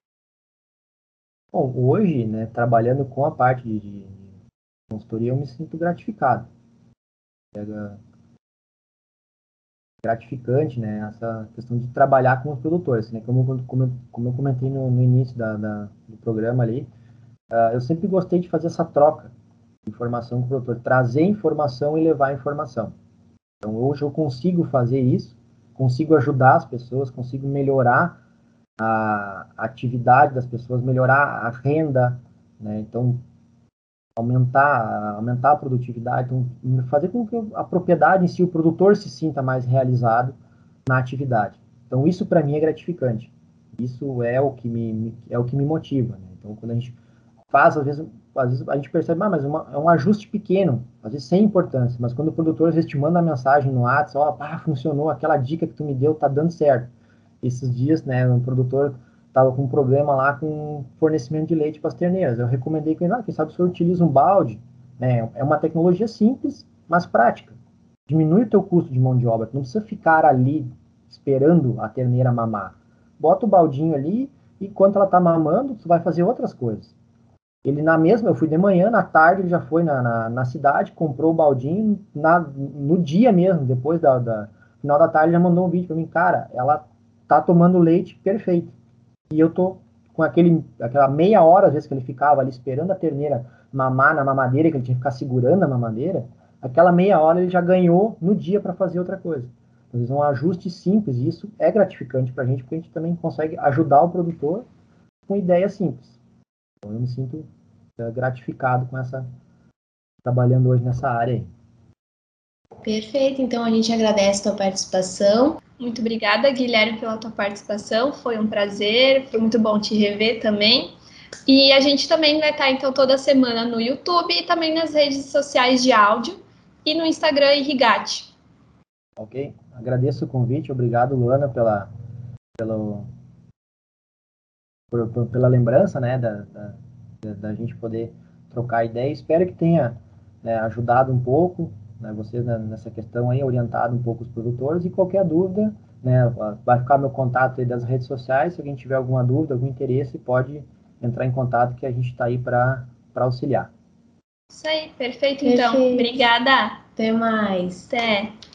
Bom, hoje, né, trabalhando com a parte de consultoria, eu me sinto gratificado. Gratificante, né, essa questão de trabalhar com os produtores, né, como eu comentei no início do programa ali, eu sempre gostei de fazer essa troca de informação com o produtor, trazer informação e levar informação. Então, hoje eu consigo fazer isso, consigo ajudar as pessoas, consigo melhorar a atividade das pessoas, melhorar a renda, né, então aumentar a produtividade, então, fazer com que a propriedade em si, o produtor se sinta mais realizado na atividade. Então, isso para mim é gratificante. Isso é o que me motiva, né? Então, quando a gente faz, às vezes a gente percebe, mas é um ajuste pequeno, às vezes sem importância, mas quando o produtor às vezes te manda a mensagem no WhatsApp, funcionou, aquela dica que tu me deu tá dando certo. Esses dias, né, um produtor estava com um problema lá com fornecimento de leite para as terneiras. Eu recomendei que quem sabe o senhor utiliza um balde, né? É uma tecnologia simples, mas prática. Diminui o teu custo de mão de obra. Tu não precisa ficar ali esperando a terneira mamar. Bota o baldinho ali e enquanto ela está mamando, tu vai fazer outras coisas. Ele eu fui de manhã, na tarde ele já foi na cidade, comprou o baldinho, no dia mesmo, depois final da tarde, já mandou um vídeo para mim, cara, ela tá tomando leite perfeito. E eu tô com aquela meia hora, às vezes, que ele ficava ali esperando a terneira mamar na mamadeira, que ele tinha que ficar segurando a mamadeira, aquela meia hora ele já ganhou no dia para fazer outra coisa. Então, um ajuste simples, e isso é gratificante para a gente, porque a gente também consegue ajudar o produtor com ideias simples. Então, eu me sinto gratificado com trabalhando hoje nessa área aí. Perfeito, então a gente agradece a tua participação. Muito obrigada, Guilherme, pela tua participação. Foi um prazer, foi muito bom te rever também. E a gente também vai estar, então, toda semana no YouTube e também nas redes sociais de áudio e no Instagram Irrigate. Ok? Agradeço o convite. Obrigado, Luana, pela lembrança, né, da gente poder trocar ideia. Espero que tenha, né, ajudado um pouco, né, vocês nessa questão aí, orientado um pouco os produtores, e qualquer dúvida, né, vai ficar meu contato aí das redes sociais. Se alguém tiver alguma dúvida, algum interesse, pode entrar em contato, que a gente está aí para auxiliar. Isso aí, perfeito então. Obrigada. Até mais. Até.